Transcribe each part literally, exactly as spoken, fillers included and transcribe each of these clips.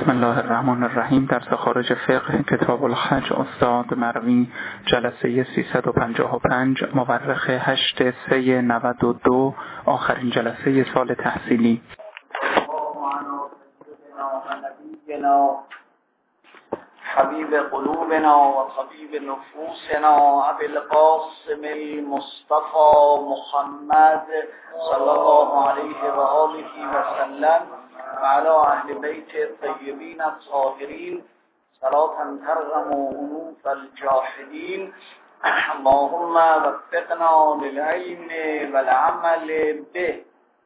بسم الله الرحمن الرحیم. درس خارج فقه کتاب الحج استاد مروی جلسه سیصد و پنجاه و پنج مورخ هشت سه نود و دو آخرین جلسه سال تحصیلی. حبیب قلوبنا و طبیب نفوسنا ابی القاسم المصطفى محمد صلی الله علیه و آله و سلم و علی اهل بیت الطیبین الطاهرین صلاة ترغم انوف الجاحدین. اللهم وفقنا للعلم والعمل به.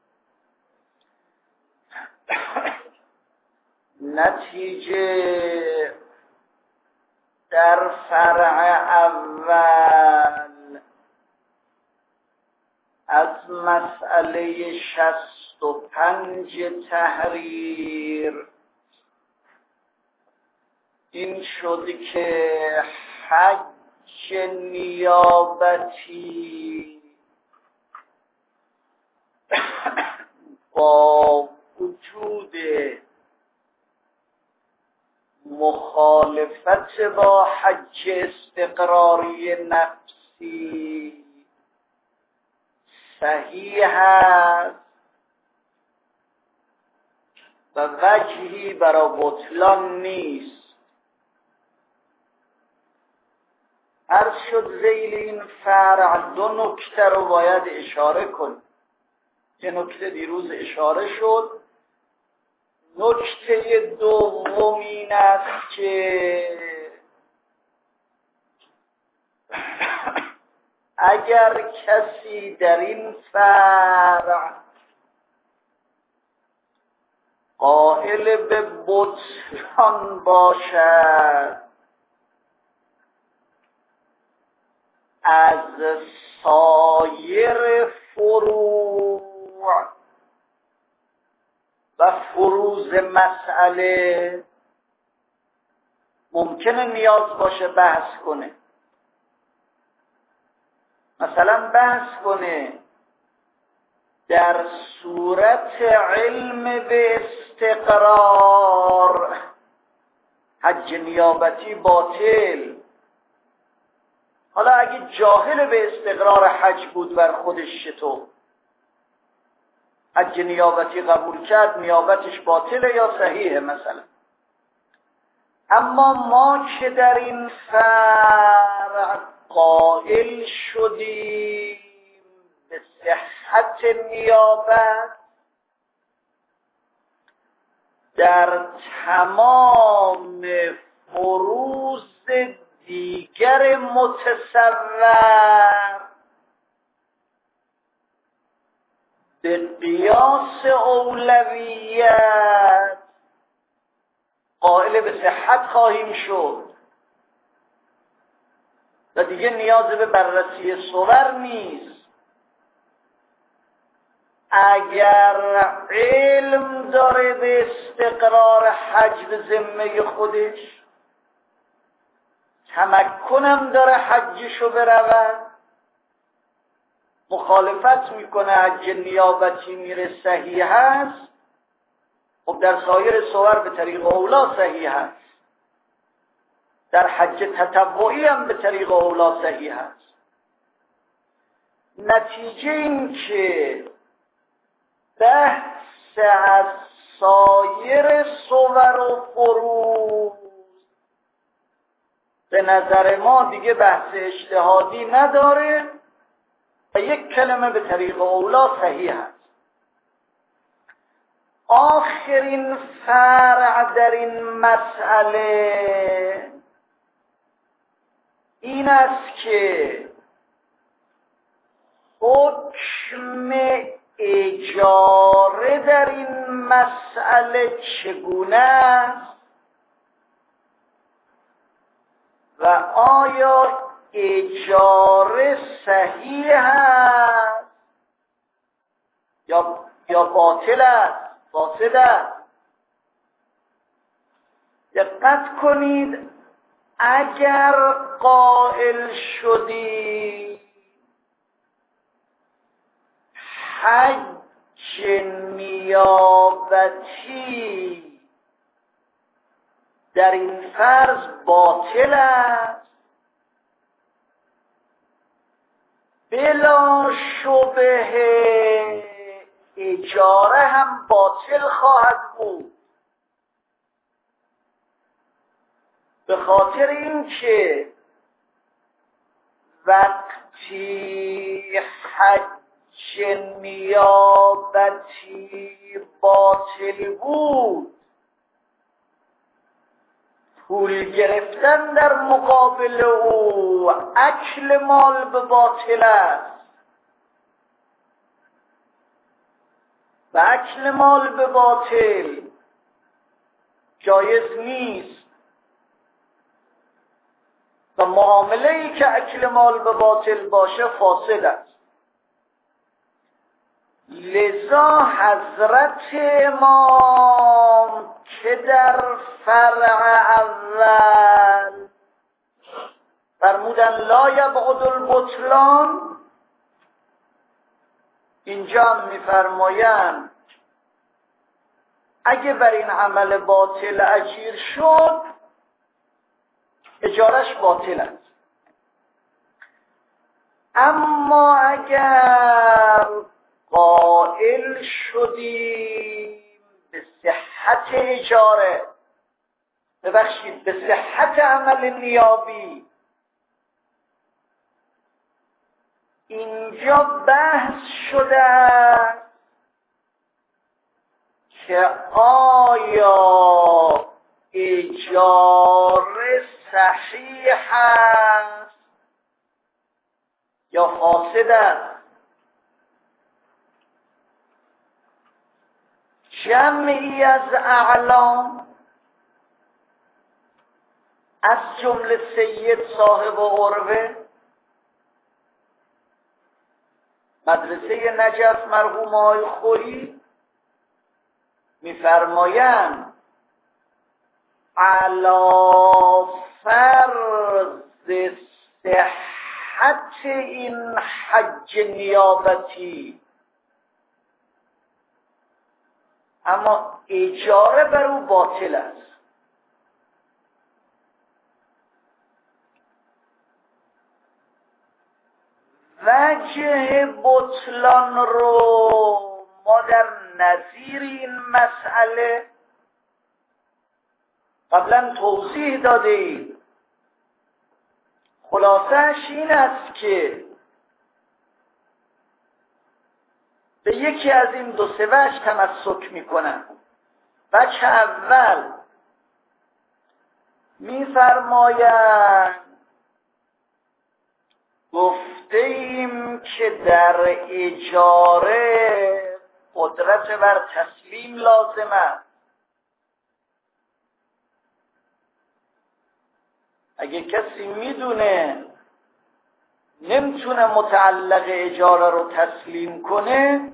نتیجه در فرع اول از مسئله شصت و پنج تحریر این شد که حج نیابتی با وجود مخالفت با حج استقراری نفسی صحیح است و وجهی برای بطلان نیست. عرض شد ذیل این فرع دو نکته رو باید اشاره کن. یه نکته دیروز اشاره شد. نکته دوم این است که اگر کسی در این فرع قائل به بطلان باشد از سایر فروع و فروض مسئله ممکنه نیاز باشه بحث کنه. مثلا بحث کنه در صورت علم به استقرار حج نیابتی باطل. حالا اگه جاهل به استقرار حج بود بر خودش چطور؟ حج نیابتی قبول کرد نیابتش باطله یا صحیحه مثلا. اما ما که در این فرع قائل شدیم به صحت نیابت در تمام فروض دیگر متصور به قیاس اولویت قائل به صحت خواهیم شد و دیگه نیاز به بررسی صور نیست. اگر علم داره به استقرار حج به ذمه خودش، تمکنم داره حجشو برود، مخالفت میکنه حج نیابتی میره صحیح هست، خب در سایر صور به طریق اولا صحیح هست، در حج تطوعی هم به طریق اولا صحیح هست. نتیجه این که بحث از سایر صور و فروض به نظر ما دیگه بحث اجتهادی نداره و یک کلمه به طریق اولا صحیح است. آخرین فرع در این مسئله این است که حکم اجاره در این مسئله چگونه است و آیا اجاره صحیح است یا یا باطل است، فاسد است. دقت کنید، اگر قائل شدی حج نیابتی در این فرض باطل است، بلا شبهه اجاره هم باطل خواهد بود، به خاطر اینکه وقتی حج نیابتی باطل بود، پول گرفتن در مقابل او اکل مال به باطل است و اکل مال به باطل جایز نیست و معامله‌ای که اکل مال به باطل باشه فاسد است. لذا حضرت امام که در فرع اول فرمودن لا یبعد البطلان، اینجا هم میفرمایند اگه بر این عمل باطل اجیر شد اجارش باطل است. اما اگر قائل شدیم به صحت اجاره، ببخشید به صحت عمل نیابی، اینجا بحث شده که آیا اجاره صحیح است یا فاسد است. جمعی از اعلام از جمله سید صاحب عروه، مدرسه نجف مرحوم آقای خوری میفرمایند علی فرض صحت این حج نیابتی، اما اجاره بر او باطل است. وجه بطلان رو ما در نظیر این مسئله قبلا توضیح داده ایم. خلاصه‌اش این است که به یکی از این دو سه وجه تمسک میکنن. وجه اول میفرمایند گفته ایم که در اجاره قدرت بر تسلیم لازم است. اگه کسی میدونه نمیتونه متعلق اجاره رو تسلیم کنه،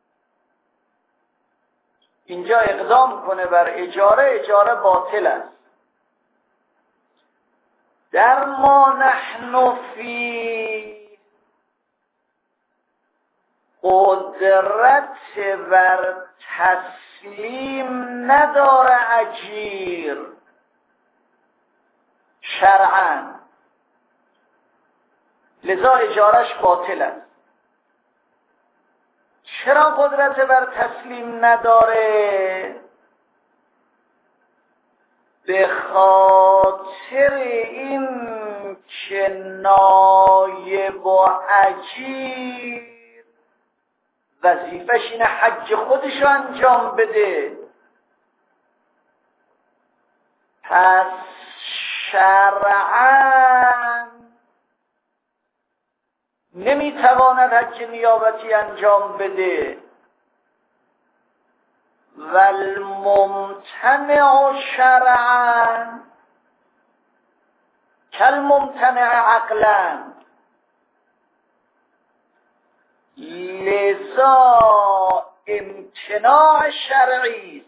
اینجا اقدام کنه بر اجاره، اجاره باطل است. در ما نحن فی قدرت بر تسلیم نداره اجیر شرعاً، لذا اجارش باطل است. چرا قدرت بر تسلیم نداره؟ به خاطر این که نایب و اجیر وظیفش اینه حج خودشو انجام بده، پس شرعاً نمیتواند حج نیابتی انجام بده. والممتنع شرعاً کالممتنع عقلاً، لذا امتناع شرعی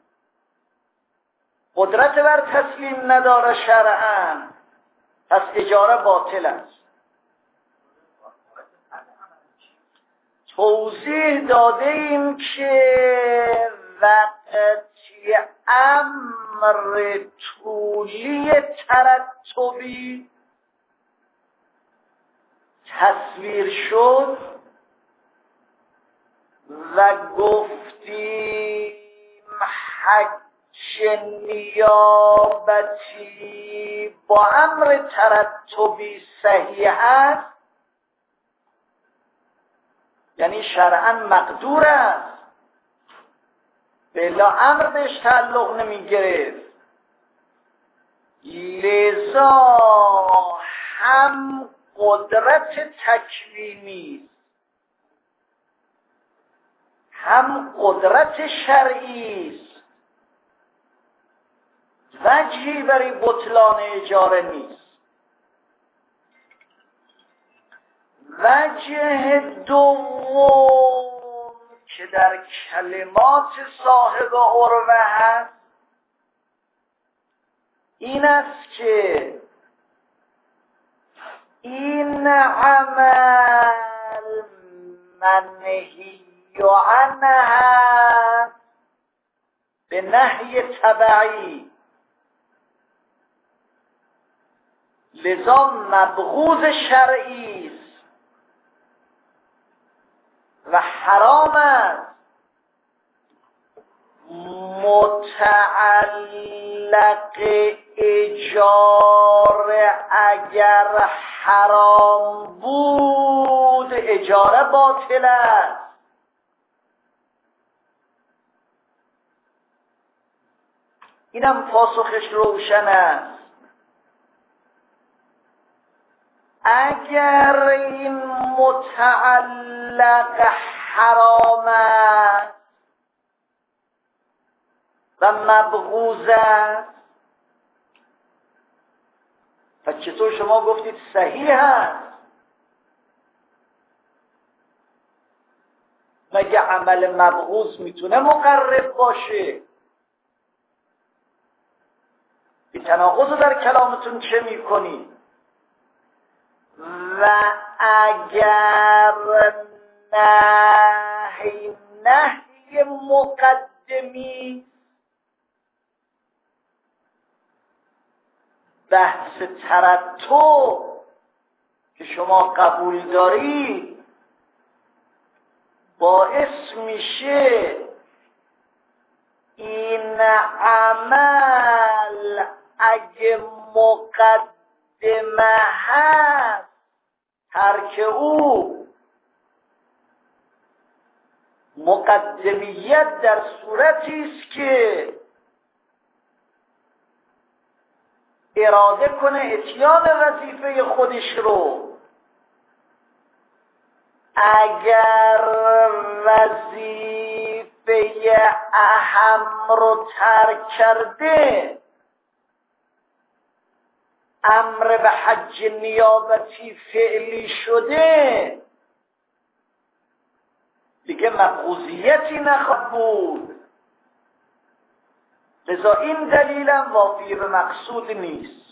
قدرت بر تسلیم نداره شرعاً، پس اجاره باطل است. توضیح داده ایم که وقتی امر طولی ترتبی تصویر شد و گفتیم حج نیابتی با امر ترتبی صحیح است، یعنی شرعاً مقدور است، بلا امر بهش تعلق نمی گرفت. لذا هم قدرت تکوینی هم قدرت شرعی است، وجهی برای بطلان اجاره نیست. وجه دوم که در کلمات صاحب عروه هست این است که این عمل منهی عنه هست به نهی تبعی، لذا مبغوض شرعی است و حرام است. متعلق اجاره اگر حرام بود اجاره باطل است. اینم پاسخش روشن است. اگر این متعلق حرام است و مبغوض است، پس چطور شما گفتید صحیح است؟ مگه عمل مبغوض میتونه مقرب باشه؟ این تناقض رو در کلامتون چه میکنید؟ و اگر نهی نهی مقدمی بحث ترتب که شما قبول دارید باعث میشه این عمل اگه مقدمه هست ترک او مقدمیت در صورتی است که اراده کنه اتیان وظیفه خودش رو. اگر وظیفه اهم رو ترک کرده امر به حج نیابتی فعلی شده دیگه مبغوضیتی نخواهد بود. لذا این دلیلم وافی به مقصود نیست.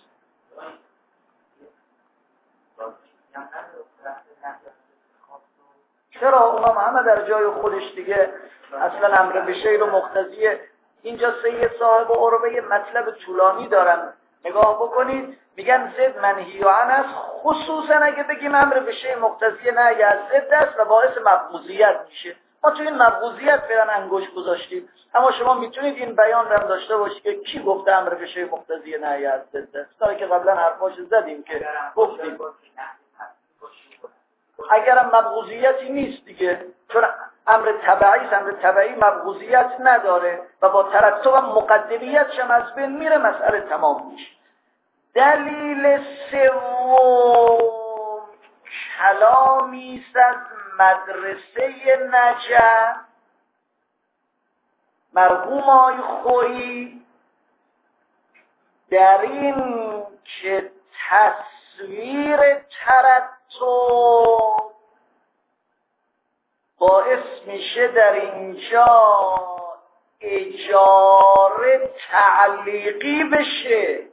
چرا؟ اونم همه در جای خودش دیگه. اصلا امر به شی رو مقتضیه. اینجا سید صاحب عروه مطلب طولانی دارن، نگاه بکنید. میگن زد منهی عنه است، خصوصا اگه بگیم امر به شی مقتضیه نهی از ضد است و باعث مبغوضیت میشه. ما تو این مبغوضیت فعلا انگشت گذاشتیم، اما شما میتونید این بیان رو داشته باشید که کی گفته امر به شی مقتضیه نهی از ضد است. تا که قبلا حرفاش زدیم که گفتیم اگرم مبغوضیتی نیست دیگه، چون امر تبعی است، امر تبعی مبغوضیت نداره و با ترتب مقدمیتش هم از بین میره، مسئله تمام میشه. دلیل سوم کلامی است از مدرسه نجف مرحوم آقای خویی در این که تصویر ترتب باعث میشه در اینجا اجاره تعلیقی بشه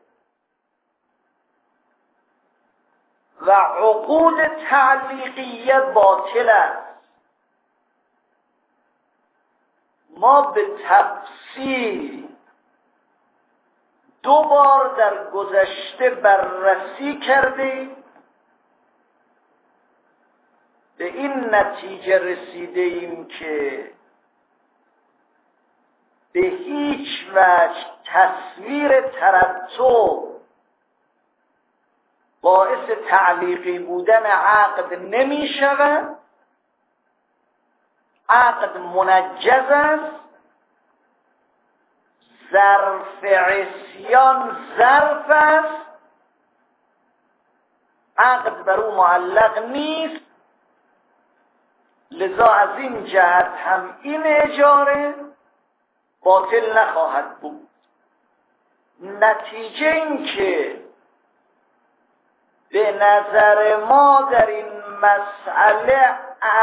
و عقود تعلیقیه باطل است. ما به تفصیل دو بار در گذشته بررسی کردیم، به این نتیجه رسیده ایم که به هیچ وجه تصویر ترتب باعث تعلیقی بودن عقد نمی شود. عقد منجز است، ظرف عصیان ظرف است، عقد بر او معلق نیست. لذا از این جهت هم این اجاره باطل نخواهد بود. نتیجه این که به نظر ما در این مسئله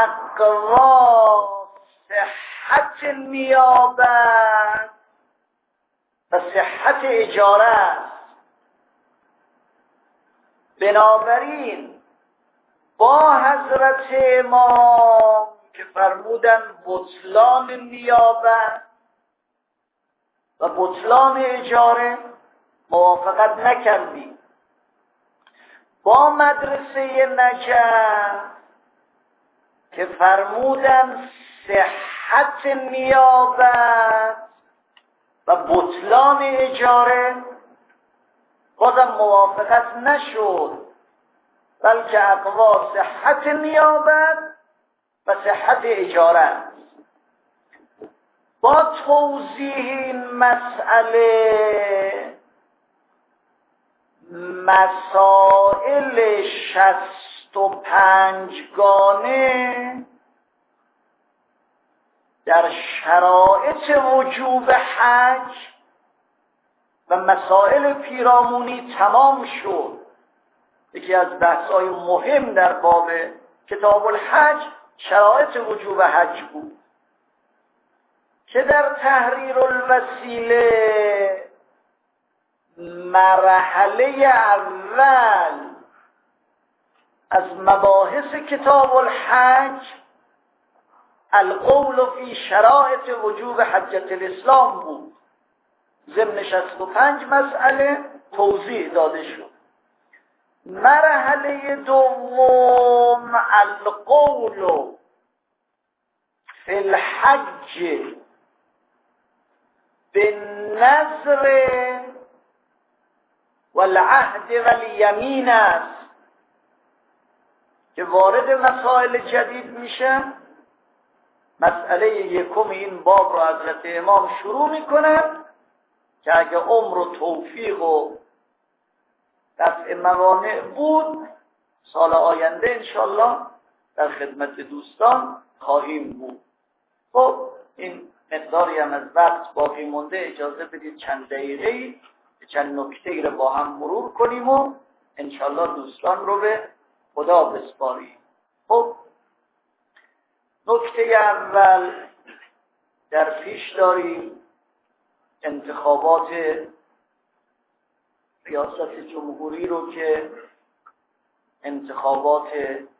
اقوا صحت نیابت و صحت اجاره است. بنابراین با حضرت امام که فرمودن بطلان نیابت و بطلان اجاره موافقت نکردیم. با مدرسه نجف که فرمودن صحت نیابت و بطلان اجاره بازم موافقت نشد، بلکه اقوا صحت نیابت و صحت اجاره است. با توضیح این مسئله مسائل شصت و پنج گانه در شرایط وجوب حج و مسائل پیرامونی تمام شد. یکی از بحث‌های مهم در باب کتاب الحج شرایط وجوب حج بود که در تحریر الوسیله مرحله اول از مباحث کتاب الحج القول فی شرایط وجوب حجة الاسلام بود. ضمن شصت و پنج مسئله توضیح داده شد. مرحله دوم القول فی الحج بالنذر والعهد والیمین است که وارد مسائل جدید میشه. مسئله یکم این باب رو حضرت امام شروع میکنن که اگه عمر و توفیق و دفع موانع بود سال آینده انشالله در خدمت دوستان خواهیم بود. خب این مقداری هم از وقت باقی مونده، اجازه بدید چند دقیقه چند نکته رو با هم مرور کنیم و انشالله دوستان رو به خدا بسپاریم. خب نکته اول در پیش داریم انتخابات ریاست جمهوری رو که انتخابات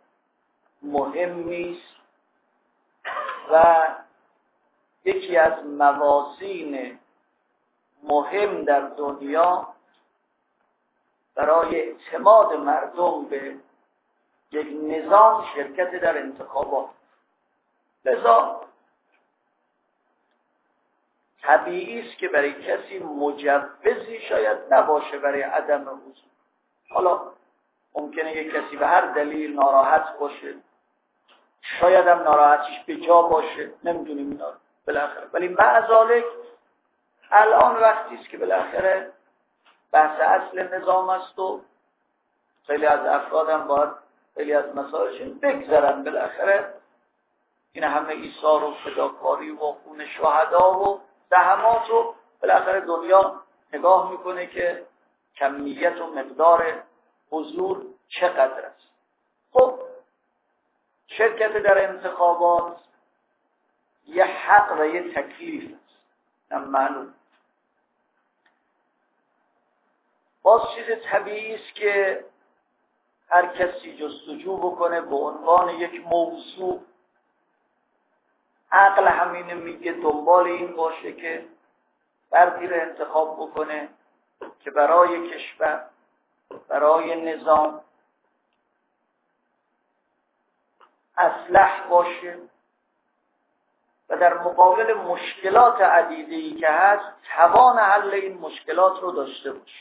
مهمی است و یکی از موازین مهم در دنیا برای اعتماد مردم به یک نظام شرکت در انتخابات. لذا طبیعی است که برای کسی مجوزی شاید نباشه برای عدم حضور. حالا ممکنه یک کسی به هر دلیل ناراحت باشه، شاید هم ناراحتیش به جا باشه، نمیدونیم اینا بالاخره، ولی معذالک الان وقتی است که بالاخره بحث اصل نظام است و خیلی از افراد هم باید خیلی از مسائلشون بگذرن. بالاخره این همه ایثار و فداکاری و خون شهدا و زحمات رو بالاخره دنیا نگاه میکنه که کمیت و مقدار حضور چقدر است. خب شرکت در انتخابات یه حق و یه تکلیف است، هم معلوم. باز چیز طبیعی است که هر کسی جستجو بکنه به عنوان یک موضوع عقل همینه میگه دنبال این باشه که فردی رو انتخاب بکنه که برای کشور، برای نظام اصلح باشه و در مقابل مشکلات عدیده‌ای که هست توان حل این مشکلات رو داشته باشه.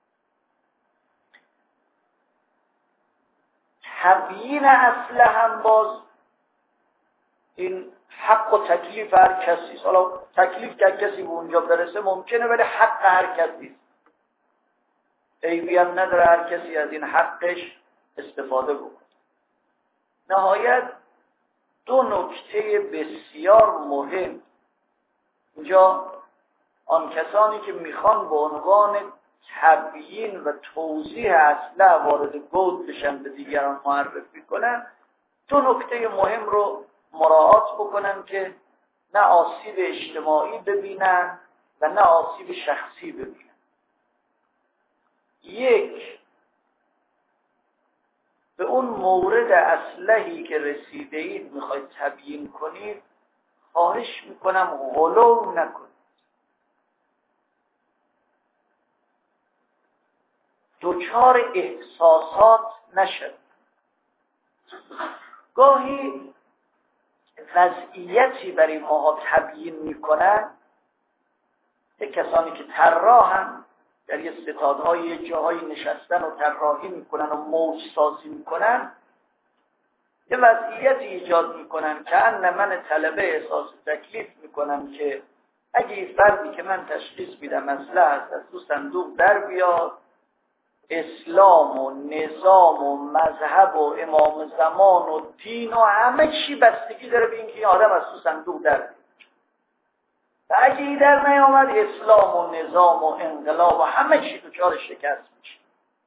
تبیین اصلح هم باز این حق و تکلیف هر کسی، حالا تکلیف که کسی به اونجا برسه ممکنه، ولی حق هر کسی عیبی هم نداره هر کسی از این حقش استفاده بکنه. نهایت دو نکته بسیار مهم اینجا آن کسانی که میخوان به عنوان تبیین و توضیح اصله وارد گود بشن به دیگران معرفی کنن، دو نکته مهم رو مراعات بکنن که نه آسیب اجتماعی ببینن و نه آسیب شخصی ببینن. یک، به اون مورد اصلحی که رسیده اید میخواید تبیین کنید خواهش میکنم غلو نکنید، دوچار احساسات نشد. گاهی وضعیتی برای ماها تبیین میکنن، یک کسانی که طراحن در یه ستادهای یه جاهایی نشستن و طراحی میکنن و موج سازی میکنن، یه وضعیتی ایجاد میکنن که ان من طلبه احساس تکلیف میکنم که اگه این فردی که من تشخیص میدم اصله است از تو صندوق در بیاد، اسلام و نظام و مذهب و امام زمان و دین و همه چی بستگی داره به اینکه این آدم از تو صندوق در بیاد. و اگه این در نیامد اسلام و نظام و انقلاب و همه چی دچار شکست میشه.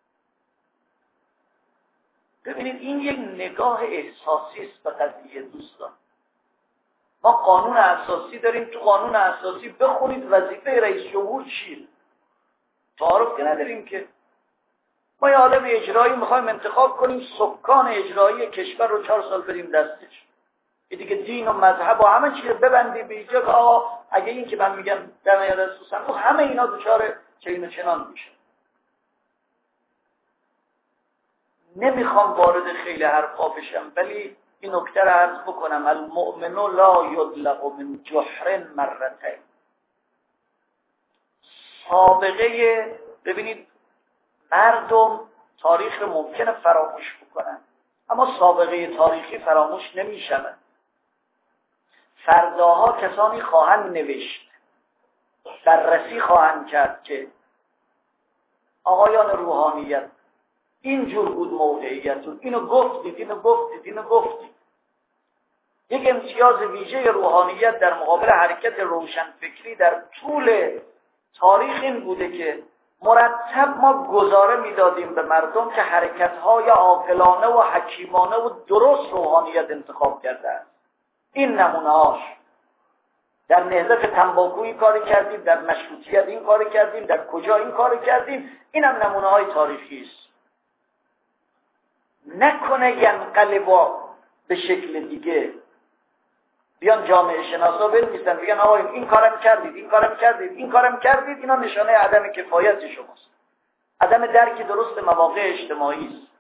ببینید این یک نگاه احساسی است به قضیه دوستان. ما قانون اساسی داریم، تو قانون اساسی بخونید وظیفه رئیس جمهور چیه. تعارف که نداریم که ما یه آدم اجرایی میخوایم انتخاب کنیم سکان اجرایی کشور رو چهار سال بدیم دستش، یه دیگه دین و مذهب و همه چی رو ببندیم به اینجا که آقا اگه این که من میگم در نیاد از تو صندوق همه اینا دچار چنین و چنان میشه. نمیخوام وارد خیلی حرفا بشم ولی این نکته رو عرض بکنم: المؤمن لا یطلق من جحر مرتين. سابقه، ببینید مردم تاریخ ممکنه فراموش بکنن اما سابقه تاریخی فراموش نمیشود. فرداها کسانی خواهند نوشت، بررسی خواهند کرد که آقایان روحانیت اینجور بود موقعیتون، اینو گفتید اینو گفتید اینو گفتید. یک امتیاز ویژه روحانیت در مقابل حرکت روشنفکری در طول تاریخ این بوده که مرتب ما گزاره میدادیم به مردم که حرکت‌های عاقلانه و حکیمانه و درست روحانیت انتخاب کرده است. این نمونه‌هاش در نهضت تنباکویی کاری کردیم، در مشروطیت این کاری کردیم، در کجا این کاری کردیم. این هم نمونه‌های تاریخی است. نکنه ینقلبا به شکل دیگه بیان جامعه شناسا بنویسن بگن آقا این کارم کردید این کارم کردید این کارم کردید، اینا نشانه عدم کفایت شماست، عدم درک درست مواقع اجتماعی است.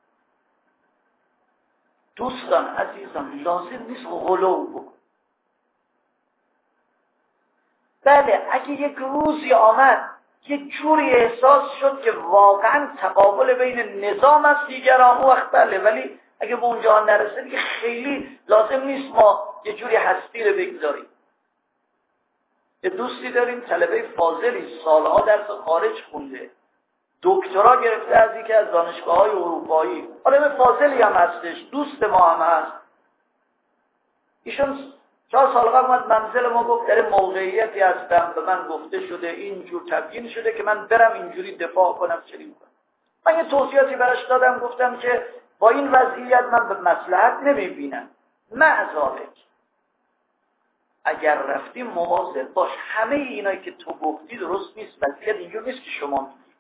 دوستان عزیزان لازم نیست غلو بکن. بله اگه یک روزی آمد یک جوری احساس شد که واقعا تقابل بین نظام است دیگران، اون وقت بله، ولی اگه به اونجا نرسه دیگه خیلی لازم نیست ما یه جوری هستی رو بگذاریم. یه دوستی داریم طلبه فاضلی، سالها درس خارج خونده، دکترا گرفته از یکی از دانشگاه‌های اروپایی، آدم فاضلی هم هستش، دوست ما هم هست. ایشون چهار سال قبل اومد منزل ما گفت در موقعیتی هستم به من گفته شده اینجور تبیین شده که من برم اینجوری دفاع کنم چنین کنم. من یه توصیاتی براش دادم، گفتم که با این وضعیت من به مصلحت نمیبینم، معذالک اگر رفتیم مواظب باش، همه اینایی که تو گفتی درست نیست، وضعیت اینجور نیست که شما میگی.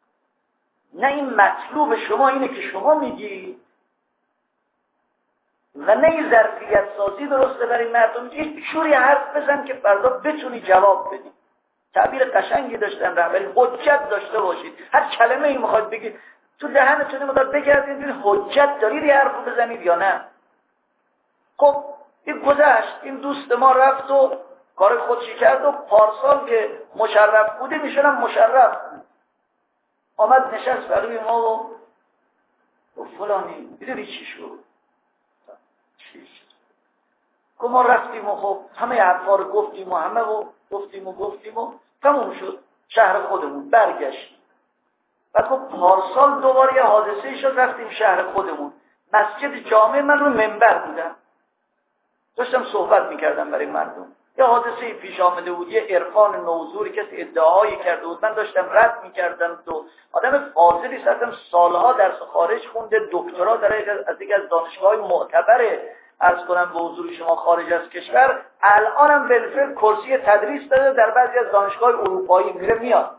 نه این مطلوب شما اینه که شما میگی و نه ظرفیت سازی درسته برای مردم. یک جوری حرف بزن که فردا بتونی جواب بدی. تعبیر قشنگی داشتن رهبری، حجت داشته باشید. هر کلمه ای میخواد بگید تو دهنتون مدار بگردید حجت دارید یه حرف بزنید یا نه. خب این گذشت، این دوست ما رفت و کار خودشی کرد و پارسال که مشرف بوده میشونم مشرف آمد نشست برای ما و و فلانی میدونی چی شد چی شد که ما رفتیم و خب همه حرفا رو گفتیم و همه و گفتیم و گفتیم و تموم شد شهر خودمون برگشتیم. بعد خب پارسال دوباره یه حادثه شد رفتیم شهر خودمون. مسجد جامع من رو منبر بودم داشتم صحبت میکردم برای مردم. یه حادثه پیش آمده بود، یه عرفان نوزوری کسی ادعایی کرده بود، من داشتم رد میکردم. تو آدم فاضلی هستم، سالها درس خارج خونده، دکترا در از یک از دانشگاه معتبره عرض کنم به حضور شما خارج از کشور، الانم بالفعل کرسی تدریس داده در بعضی از دانشگاه اروپایی، میره میاد.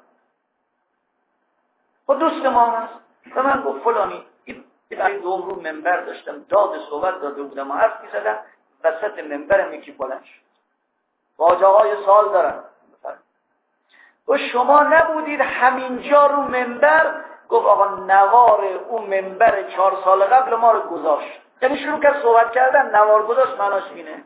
خب دوست ما هست و من گفت فلانی این دوم رو منبر داشتم داد صحبت داده بودم و حرف میزدم، وسط منبرم یکی بلند شد واجه های سال دارم و شما نبودید همینجا رو منبر. گفت آقا نوار اون منبر چهار سال قبل ما رو گذاشت. یعنی شروع کرد صحبت کردن، نوار گذاشت معناش اینه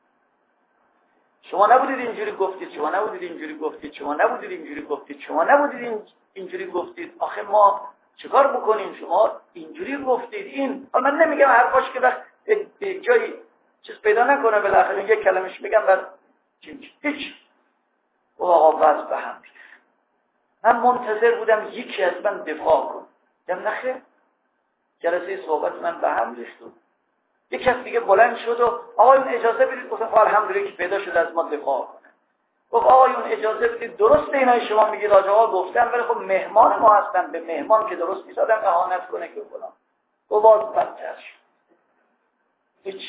شما نبودید اینجوری گفتید، شما نبودید اینجوری گفتید، شما نبودید اینجوری گفتید، شما نبودید اینجوری گفتید. آخه ما چیکار بکنیم؟ شما اینجوری گفتید. این من نمیگم حرفاش که وقت جایی چیز پیدا نکنه بالاخره یک کلمش میگم بعد هیچ و آقا وضع به هم ریخت. من منتظر بودم یکی از من دفاع کن، دم نخیر جلسه صحبت من به هم ریخت. یک کس دیگه بلند شد و آقایون اجازه بدید. گفتم الحمدلله که پیدا شد از ما دفاع کنه. گفت آقایون اجازه بدید، درسته اینای شما میگید آقا گفتم، ولی خب مهمان ما هستن، به مهمان که درست نیست آدم اهانت کنه که فلان. و باز بدتر شد. هیچ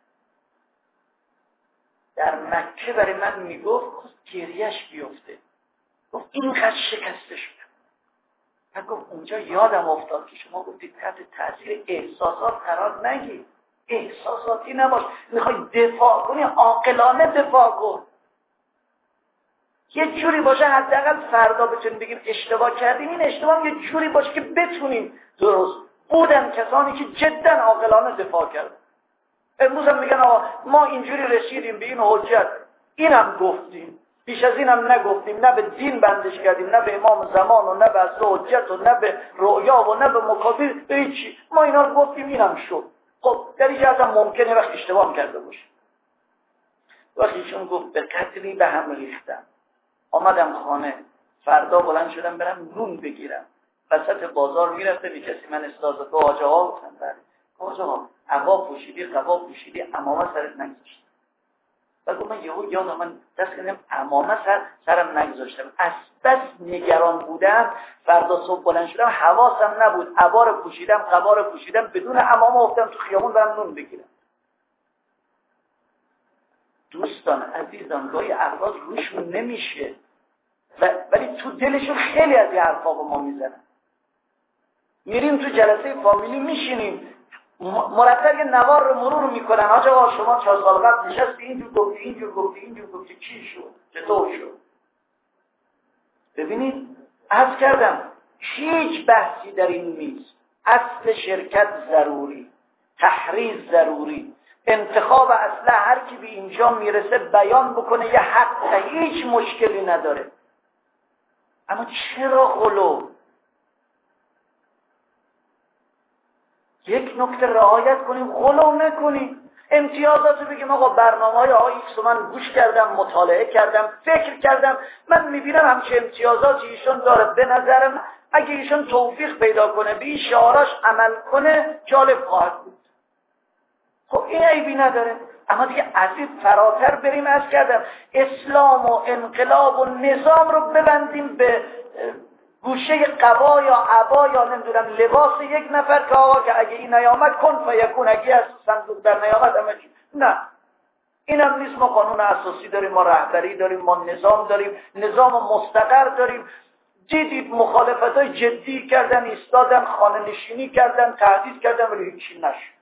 در مکه برای من میگفت گریهش بیفته. گفت اینقدر شکسته شدم. من گفت اونجا یادم افتاد که شما گفتید تحت تاثیر احساسات قرار نگیر، احساساتی نباش، میخوای دفاع کنی عاقلانه دفاع کن. یه جوری باشه حداقل فردا بتونیم بگیم اشتباه کردیم. این اشتباه یه جوری باشه که بتونیم درست. بودن کسانی که جدا عاقلانه دفاع کردن. امروز هم میگن آقا ما اینجوری رسیدیم به این حجت، اینم گفتیم، بیش از اینم نگفتیم، نه به دین بندش کردیم، نه به امام زمان و نه به اصل حجت و نه به رؤیا و نه به مکابر، به هیچی. ما اینا رو گفتیم، اینم شد. خب در این جهت هم ممکنه وقت اشتباه کرده باشه. وقتی چون گفت به قدری به هم ریختم، آمدم خانه، فردا بلند شدم برم نون بگیرم، وسط بازار میرفته بی کسی من استاذ تو آجه ها بودم بره آجه ها عبا پوشیدی، قبا پوشیدی، امامه سرت نگذاشتم. و گفت من یهو یادم من دست کردم امامه سر سرم نگذاشتم. از بس نگران بودم فردا صبح بلند شدم حواسم نبود، عبا رو پوشیدم، قبا رو پوشیدم، بدون امامه افتادم تو خیابون برم نون بگیرم. دوستان عزیزان گاهی افراد روشون نمیشه ولی تو دلشون خیلی از این حرفا با ما میزنن. میریم تو جلسه فامیلی میشینیم مرتب یه نوار رو مرور میکنن، آقا شما چهار سال قبل نشستی اینجور گفتی اینجور گفتی اینجور گفتی چی شد چطور شد. ببینید عرض کردم هیچ بحثی در این نیست. اصل شرکت ضروری، تحریز ضروری، انتخاب اصلا هر کی به اینجا میرسه بیان بکنه یه حق، هیچ مشکلی نداره. اما چرا غلو؟ یک نکته رعایت کنیم، غلو نکنیم. امتیازاتو بگیم آقا برنامه‌های آقا ایکس من گوش کردم، مطالعه کردم، فکر کردم، من میبینم همچه امتیازاتی ایشون داره، به نظرم اگه ایشون توفیق پیدا کنه به این شعاراش عمل کنه جالب خواهد بود. خب این عیبی نداره. اما دیگه از این فراتر بریم. از کردم اسلام و انقلاب و نظام رو ببندیم به گوشه قبا یا عبا یا نمیدونم لباس یک نفر که آقا که اگه این نیامد کن فیکون، اگه از صندوق در نیامد همه چی. نه اینم نیست. ما قانون اساسی داریم، ما رهبری داریم، ما نظام داریم، نظام مستقر داریم. دیدید مخالفتای جدی کردن، ایستادن، خانه نشینی کردن، تهدید کردن ولی هیچی نشد.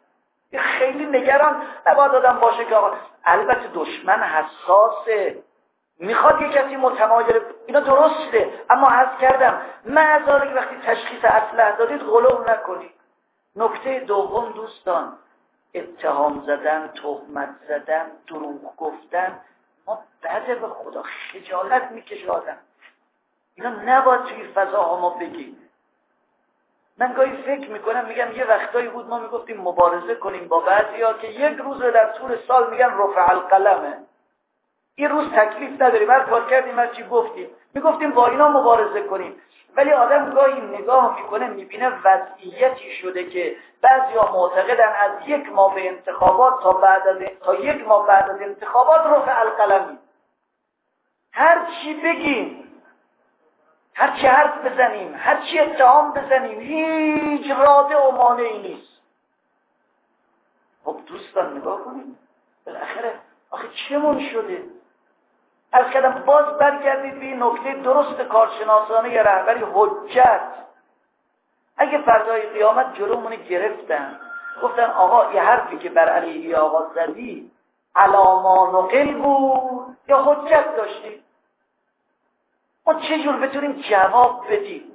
خیلی نگران نباید آدم باشه که آقا البته دشمن حساسه، میخواد یک کسی متمایل، اینا درسته، اما عرض کردم معذاره که وقتی تشخیص اسلحه دادید غلو نکنید. نکته دوم دوستان، اتهام زدن، تهمت زدن، دروغ گفتن، ما بده به خدا خجالت میکشه آدم. اینا نباید توی فضاها ما بگیم. من گاهی فکر میکنم میگم یه وقتایی بود ما میگفتیم مبارزه کنیم با بعضیا که یک روز در طول سال میگن رفع القلمه، این روز تکلیف نداریم، هر کار کردیم هر چی گفتیم میگفتیم با اینا مبارزه کنیم. ولی آدم گاهی نگاه میکنه میبینه وضعیتی شده که بعضیا معتقدن از یک ماه به انتخابات تا بعد از تا یک ماه بعد از انتخابات رفع القلمی. هر چی بگیم، هر چی حرف بزنیم، هر چی اتهام بزنیم، هیچ راده و مانعی نیست. خب دوستان نگاه کنیم بالاخره آخه چمون شده؟ از کردم باز برگردید به این نکته درست کارشناسانه یه رهبری حجت. اگه فردای قیامت جلومون گرفتن گفتن آقا یه حرفی که بر علیه آقا زدی علامان و قل بود یا حجت داشتی، ما چجور بتونیم جواب بدیم؟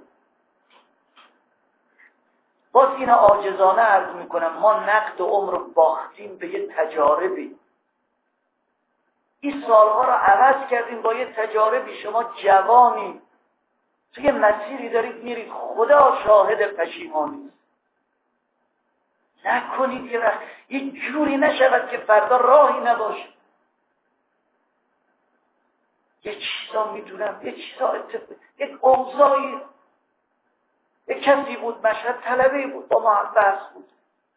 باز این عاجزانه عرض میکنم ما نقد عمر باختیم به یه تجاربی. این سالها رو عوض کردیم با یه تجاربی. شما جوانی توی مسیری دارید میرید، خدا شاهد پشیمانی نکنید یه وقت یه جوری نشود که فردا راهی نباشه. یه چیزا میدونم، یه چیزا اتفاق، یک اوضاعی، یک کسی بود مشهد طلبه بود با ما هم بحث بود،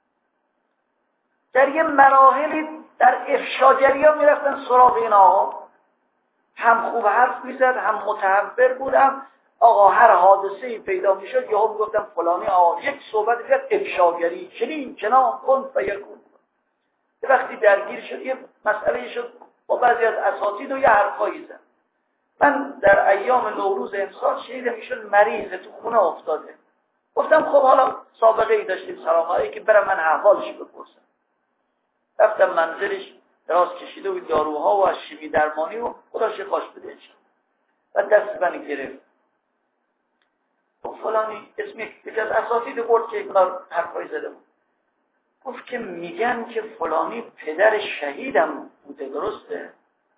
در یه مراحلی در افشاگری ها میرفتن سراغ این آقا، هم خوب حرف میزد هم متحور بودم. آقا هر حادثه‌ای پیدا میشد یهو میگفتم فلانی آقا یک صحبت کرد افشاگری چنین چنان کن فیکون. یه وقتی درگیر شد یه مسئله شد با بعضی از اساتید و یه حرفایی زد. من در ایام نوروز امسال شنیدم ایشون مریضه تو خونه افتاده. گفتم خب حالا سابقه ای داشتیم سلام علیکم برم من احوالش بپرسم. رفتم منزلش، دراز کشیده و داروها و از شیمی درمانی و خدا شفاش بده و دست من گرفت. خب فلانی اسم یکی از اساتید برد که اینا حرفایی زده بود. گفت که میگن که فلانی پدر شهیدم بوده، درسته؟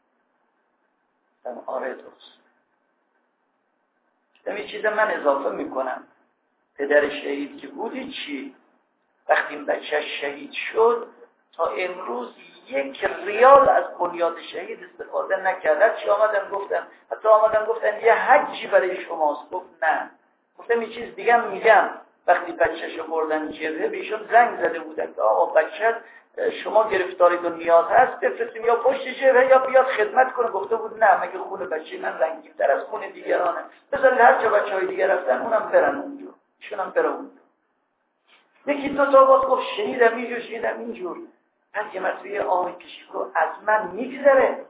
گفتم آره درست. گفتم یه چیز من اضافه میکنم، پدر شهید که بودی چی؟ وقتی بچه شهید شد تا امروز یک ریال از بنیاد شهید استفاده نکرد. چی آمدن گفتن، حتی آمدن گفتن یه حجی برای شماست. گفت نه. گفتم یه چیز دیگه میگم، وقتی بچه‌شو بردن جبهه بهشون زنگ زده بودن که آقا بچه شما گرفتارید و نیاز هست بفرستیم یا پشت جبهه یا بیاد خدمت کنه. گفته بود نه، مگه خون بچه من رنگین‌تر از خون دیگرانه، بذارید هر جا بچه‌های دیگه رفتن اونم برن اونجا، ایشون هم بره اونجا. یکی دو تا باز گفت شنیدم اینجور شنیدم اینجور. من که مسئله آهی کشی رو از من میگذره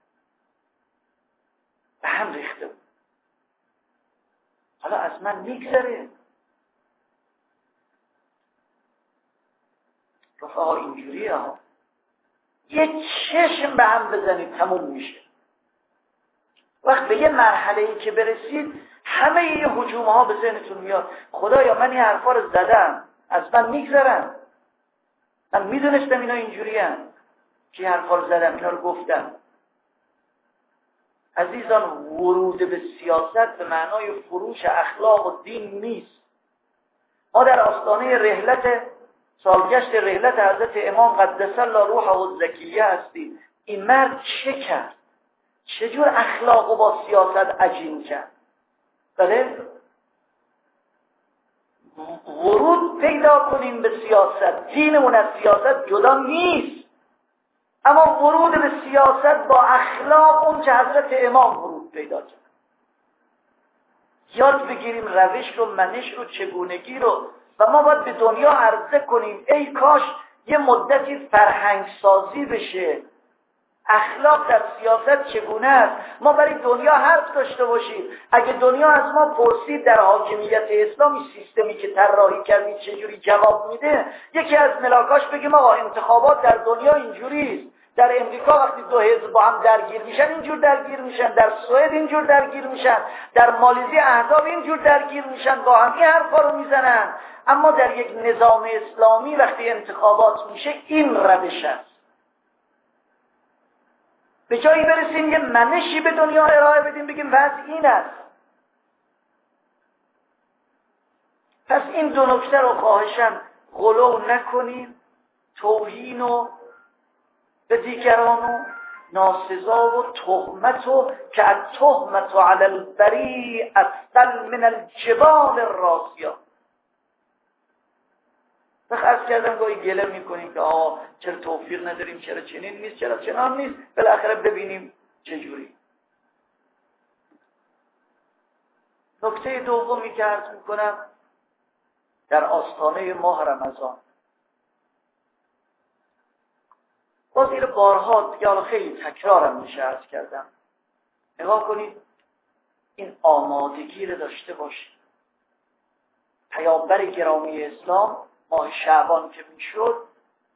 به هم ریخته بود. حالا از من میگذره. رفقا اینجوریه ها، یه چشم به هم بزنید تموم میشه. وقت به یه مرحله‌ای که برسید همه یه هجوم ها به ذهنتون میاد خدایا من این حرفا رو زدم از من میگذرن، من میدونستم اینا اینجوری هم که حرفا رو زدم اینا رو گفتم. عزیزان ورود به سیاست به معنای فروش اخلاق و دین نیست. ما در آستانه رحلت سالگشت رحلت حضرت امام قدس الله روحه الزکیه هستیم. این مرد چه کرد؟ چجور اخلاق و با سیاست عجین کرد؟ بله؟ ورود پیدا کنیم به سیاست. دینمون از سیاست جدا نیست، اما ورود به سیاست با اخلاق اون که حضرت امام ورود پیدا کرد. یاد بگیریم روش رو، منش رو، چگونگی رو، و ما باید به دنیا عرضه کنیم ای کاش یه مدتی فرهنگ سازی بشه. اخلاق در سیاست چگونه است؟ ما برای دنیا حرف داشته باشیم. اگه دنیا از ما پرسید در حاکمیت اسلامی سیستمی که طراحی کردید چجوری جواب میده، یکی از ملاکاش بگیم آقا انتخابات در دنیا اینجوریه. در امریکا وقتی دو حزب با هم درگیر میشن اینجور درگیر میشن، در سوئد اینجور درگیر میشن، در مالزی احزاب اینجور درگیر میشن، با هم این حرفا رو میزنن. اما در یک نظام اسلامی وقتی انتخابات میشه این روش است. به جایی برسیم یه منشی به دنیا ارائه بدیم بگیم وضع این است. پس این دو نکته رو خواهشاً غلو نکنیم، توهین و به دیگران و ناسزا و تهمت و که التهمت علی البریء اثقل من الجبال الراسیات. وقت عرض کردم گاهی گله میکنیم که آه چرا توفیق نداریم، چرا چنین نیست، چرا چنان نیست، بالاخره ببینیم چجوری. نکته دومی که عرض میکنم در آستانه ماه رمضان، باز این بارها دیگه خیلی تکرارم میشه عرض کردم، نگاه کنید این آمادگی رو داشته باشید. پیامبر گرامی اسلام ماه شعبان که میشد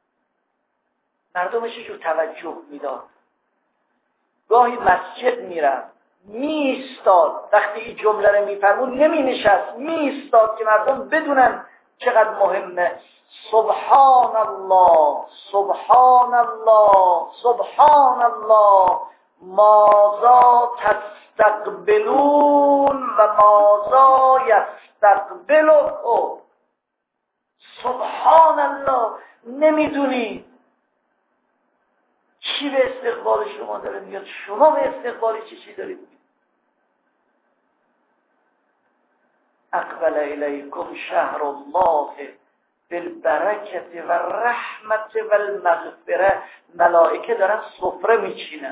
مردمش جو توجه میداد، گاهی مسجد میرفت میستاد، وقتی این جمله رو میفرمون نمی نشست، میستاد که مردم بدونن چقدر مهمه. سبحان الله سبحان الله سبحان الله ماذا تستقبلون و ماذا یستقبله. سبحان الله، نمیدونی چی به استقبال شما داره میاد، شما به استقبال چی چی دارید. اقبل الیکم شهر الله بالبرکت و رحمت و المغفره. ملائکه دارن سفره میچینن،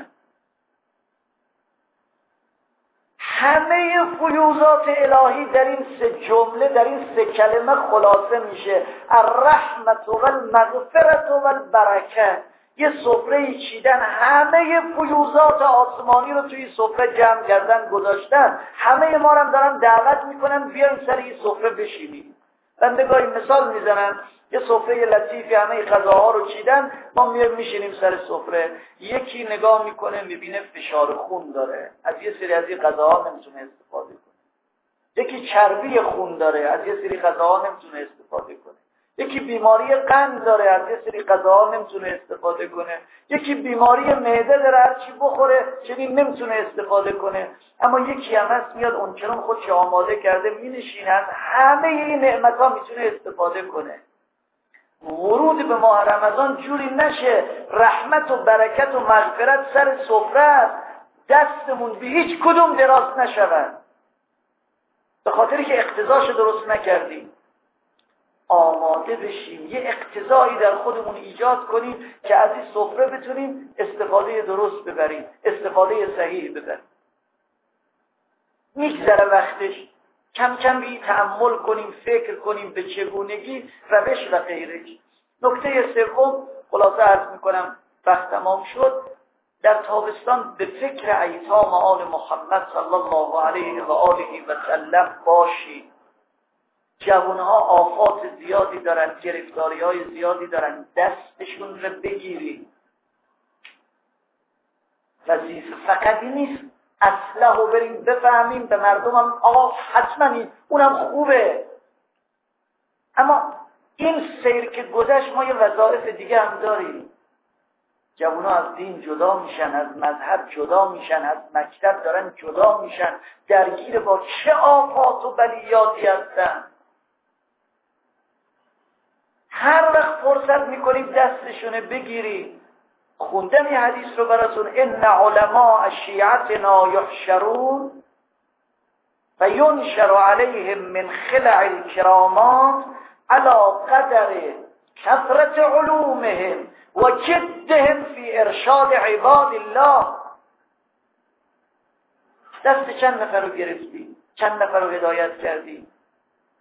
همه فیوضات الهی در این سه جمله، در این سه کلمه خلاصه میشه. الرحمت و المغفرت و البرکه. یه سفره چیدن، همه فیوضات آسمانی رو توی سفره جمع کردن گذاشتن. همه ما هم دارن دعوت میکنن بیاین سر این سفره بشینیم. بندگاهی مثال میزنن، یه سفره لطیفی همه غذاها رو چیدن، ما میایم میشینیم سر سفره. یکی نگاه میکنه میبینه فشار خون داره، از یه سری از این غذاها نمیتونه استفاده کنه. یکی چربی خون داره، از یه سری غذاها نمیتونه استفاده کنه. یکی بیماری قند داره، از یه سری غذاها نمیتونه استفاده کنه. یکی بیماری معده داره، هر چی بخوره چنین نمیتونه استفاده کنه. اما یکی هم هست میاد اونچنان خودش آماده کرده مینشینه، از همه این نعمت‌ها میتونه استفاده کنه. ورود به ماه رمضان جوری نشه رحمت و برکت و مغفرت سر سفره است، دستمون به هیچ کدوم دراز نشود به خاطری که اقتضاش درست نکردیم. آماده بشیم، یه اقتضایی در خودمون ایجاد کنیم که از این سفره بتونیم استفاده درست ببریم، استفاده صحیح ببریم. میگذره وقتش، کم کم بی تأمل کنیم، فکر کنیم به چگونگی روش و غیرش. نکته سوم خلاصه عرض میکنم، وقت تمام شد. در تابستان به فکر ایتام آل محمد صلی الله علیه و آله و سلم باشید. جوانها آفات زیادی دارن، گرفتاری های زیادی دارن، دستشون رو بگیرید. وظیفه فقط این نیست اسلحه رو بریم بفهمیم به مردمم آقا حتما این اونم خوبه، اما این سیر که گذشت ما یه وظایف دیگه هم داریم. جوانها از دین جدا میشن، از مذهب جدا میشن، از مکتب دارن جدا میشن، درگیر با چه آفات و بلیاتی هستن. هر وقت فرصت میکنیم دستشونه بگیریم. خوندم یه حدیث رو براتون، ان علماء شیعتنا یحشرون و ینشر علیهم من خلع الکرامات علی قدر کثرت علومهم و جدهم فی ارشاد عباد الله. دست چند نفر رو گرفتیم، چند نفر رو هدایت کردیم،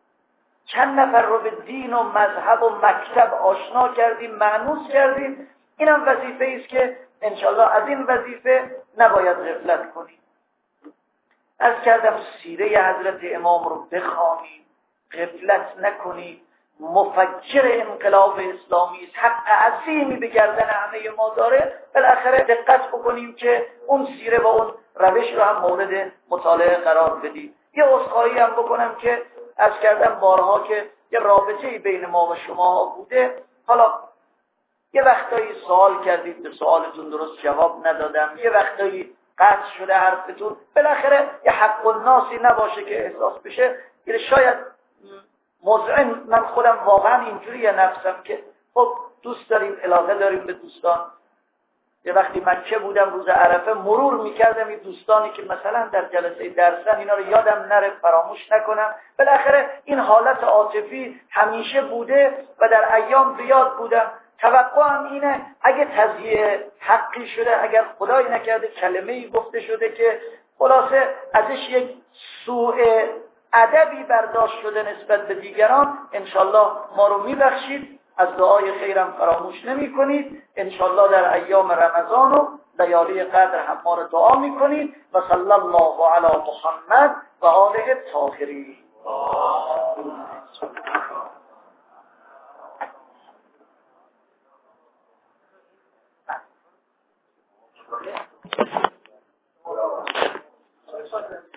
چند نفر رو به دین و مذهب و مکتب آشنا کردیم، مانوس کردیم. اینم وظیفه است که انشالله از این وظیفه نباید غفلت کنیم. از کردم سیره حضرت امام رو بخوانید، غفلت نکنید. مفجر انقلاب اسلامی است، حق عظیمی به گردن همه ما داره. بالاخره دقت بکنیم که اون سیره و اون روش رو هم مورد مطالعه قرار بدیم. یه عذرخواهی هم بکنم که از کردم بارها که یه رابطه‌ای بین ما و شما بوده، حالا یه وقتایی سوال کردید به سوالتون درست جواب ندادم، یه وقتایی قطع شده حرفتون، بالاخره یه حق الناسی نباشه که احساس بشه. شاید مزعن، من خودم واقعا اینجوری نفسم که خب دوست داریم، علاقه داریم به دوستان. یه وقتی مکه بودم روز عرفه مرور میکردم این دوستانی که مثلا در جلسه درسن، اینا رو یادم نره، فراموش نکنم. بالاخره این حالت عاطفی همیشه بوده و در ایام زیاد بودم. توقعم اینه اگه تضییع حقی شده، اگر خدای نکرده کلمه‌ای گفته شده که خلاصه ازش یک سوء ادبی برداشت شده نسبت به دیگران، انشالله ما رو میبخشید، از دعای خیرم فراموش نمی کنید. انشالله در ایام رمضان و لیالی قدر هم ما رو دعا می کنید. و صلی الله علی محمد و آله الطاهرین. Okay.